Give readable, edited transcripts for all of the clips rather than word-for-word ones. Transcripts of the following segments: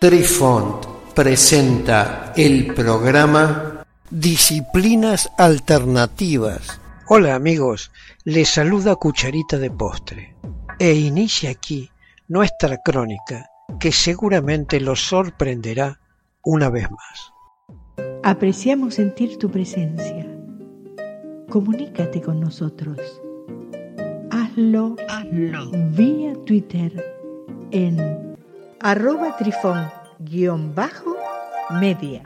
Trifont presenta el programa Disciplinas Alternativas. Hola amigos, les saluda Cucharita de Postre e inicia aquí nuestra crónica que seguramente los sorprenderá una vez más. Apreciamos sentir tu presencia. Comunícate con nosotros. Hazlo vía Twitter en @trifon_media.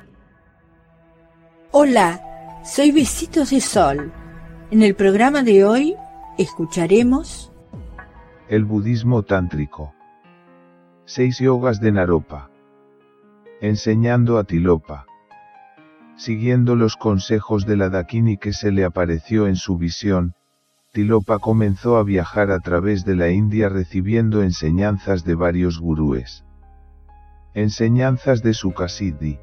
Hola, soy Besitos de Sol. En el programa de hoy escucharemos el budismo tántrico. 6 yogas de Naropa. Enseñando a Tilopa. Siguiendo los consejos de la Dakini que se le apareció en su visión, Tilopa comenzó a viajar a través de la India recibiendo enseñanzas de varios gurúes. Enseñanzas de Sukasiddhi.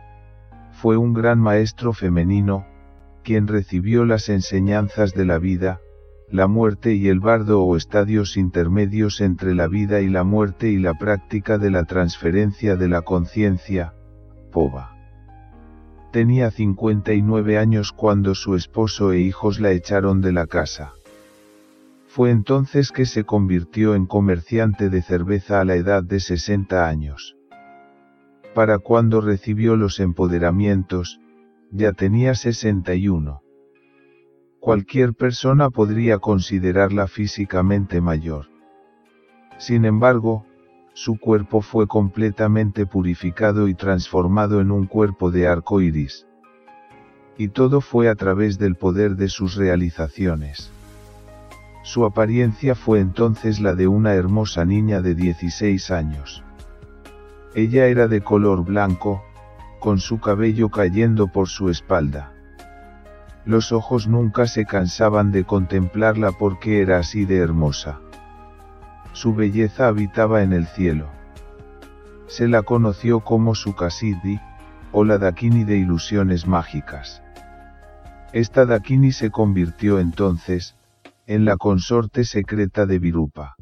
Fue un gran maestro femenino, quien recibió las enseñanzas de la vida, la muerte y el bardo o estadios intermedios entre la vida y la muerte y la práctica de la transferencia de la conciencia, Pova. Tenía 59 años cuando su esposo e hijos la echaron de la casa. Fue entonces que se convirtió en comerciante de cerveza a la edad de 60 años. Para cuando recibió los empoderamientos, ya tenía 61. Cualquier persona podría considerarla físicamente mayor. Sin embargo, su cuerpo fue completamente purificado y transformado en un cuerpo de arco iris. Y todo fue a través del poder de sus realizaciones. Su apariencia fue entonces la de una hermosa niña de 16 años. Ella era de color blanco, con su cabello cayendo por su espalda. Los ojos nunca se cansaban de contemplarla porque era así de hermosa. Su belleza habitaba en el cielo. Se la conoció como Sukasiddhi, o la Dakini de ilusiones mágicas. Esta Dakini se convirtió entonces, en la consorte secreta de Virupa.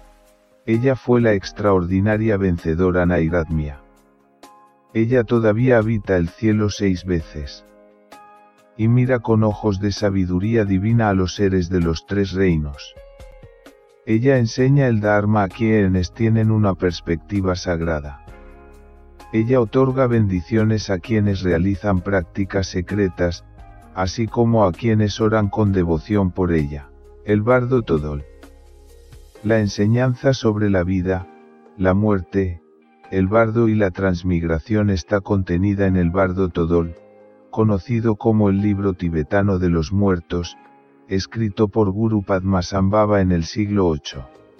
Ella fue la extraordinaria vencedora Nairadmya. Ella todavía habita el cielo 6 veces. Y mira con ojos de sabiduría divina a los seres de los 3 reinos. Ella enseña el Dharma a quienes tienen una perspectiva sagrada. Ella otorga bendiciones a quienes realizan prácticas secretas, así como a quienes oran con devoción por ella. El Bardo Todol. La enseñanza sobre la vida, la muerte, el bardo y la transmigración está contenida en el Bardo Todol, conocido como el libro tibetano de los muertos, escrito por Guru Padmasambhava en el siglo VIII.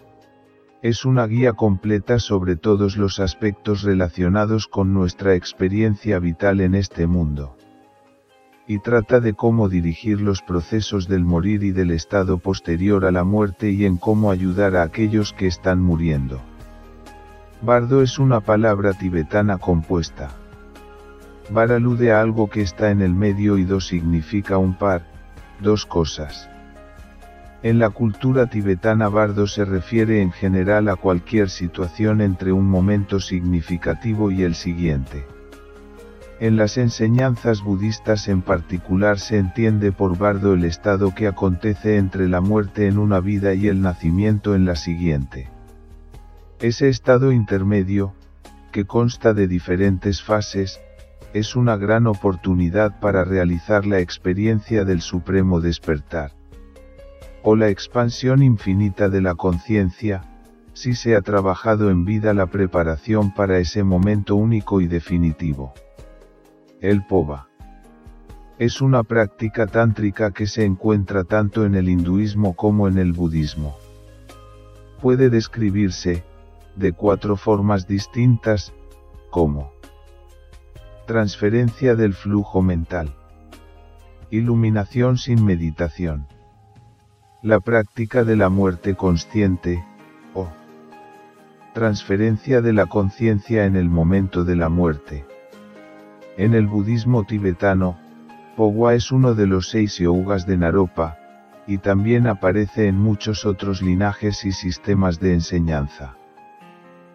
Es una guía completa sobre todos los aspectos relacionados con nuestra experiencia vital en este mundo. Y trata de cómo dirigir los procesos del morir y del estado posterior a la muerte y en cómo ayudar a aquellos que están muriendo. Bardo es una palabra tibetana compuesta. Bar alude a algo que está en el medio y do significa un par, dos cosas. En la cultura tibetana bardo se refiere en general a cualquier situación entre un momento significativo y el siguiente. En las enseñanzas budistas en particular se entiende por bardo el estado que acontece entre la muerte en una vida y el nacimiento en la siguiente. Ese estado intermedio, que consta de diferentes fases, es una gran oportunidad para realizar la experiencia del supremo despertar. O la expansión infinita de la conciencia, si se ha trabajado en vida la preparación para ese momento único y definitivo. El Pova. Es una práctica tántrica que se encuentra tanto en el hinduismo como en el budismo. Puede describirse, de 4 formas distintas, como transferencia del flujo mental, iluminación sin meditación, la práctica de la muerte consciente, o transferencia de la conciencia en el momento de la muerte. En el budismo tibetano, Pogwa es uno de los 6 yogas de Naropa, y también aparece en muchos otros linajes y sistemas de enseñanza.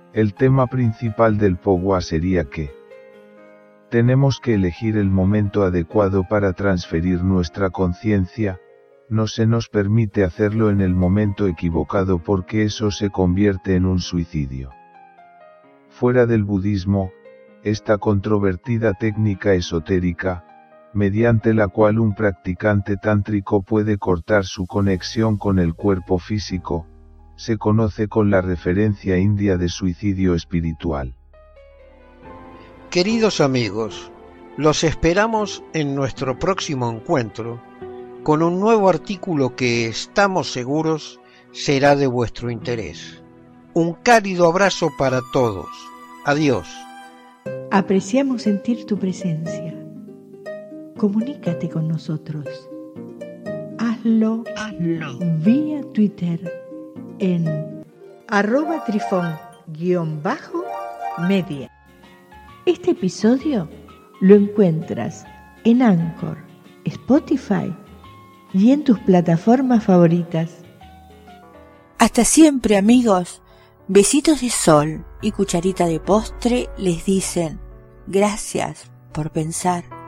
El tema principal del Pogua sería que tenemos que elegir el momento adecuado para transferir nuestra conciencia, no se nos permite hacerlo en el momento equivocado porque eso se convierte en un suicidio. Fuera del budismo, esta controvertida técnica esotérica, mediante la cual un practicante tántrico puede cortar su conexión con el cuerpo físico, se conoce con la referencia india de suicidio espiritual. Queridos amigos, los esperamos en nuestro próximo encuentro con un nuevo artículo que estamos seguros será de vuestro interés. Un cálido abrazo para todos. Adiós. Apreciamos sentir tu presencia. Comunícate con nosotros. Hazlo vía Twitter en @trifón_media. Este episodio lo encuentras en Anchor, Spotify y en tus plataformas favoritas. Hasta siempre, amigos. Besitos de sol y cucharita de postre les dicen gracias por pensar.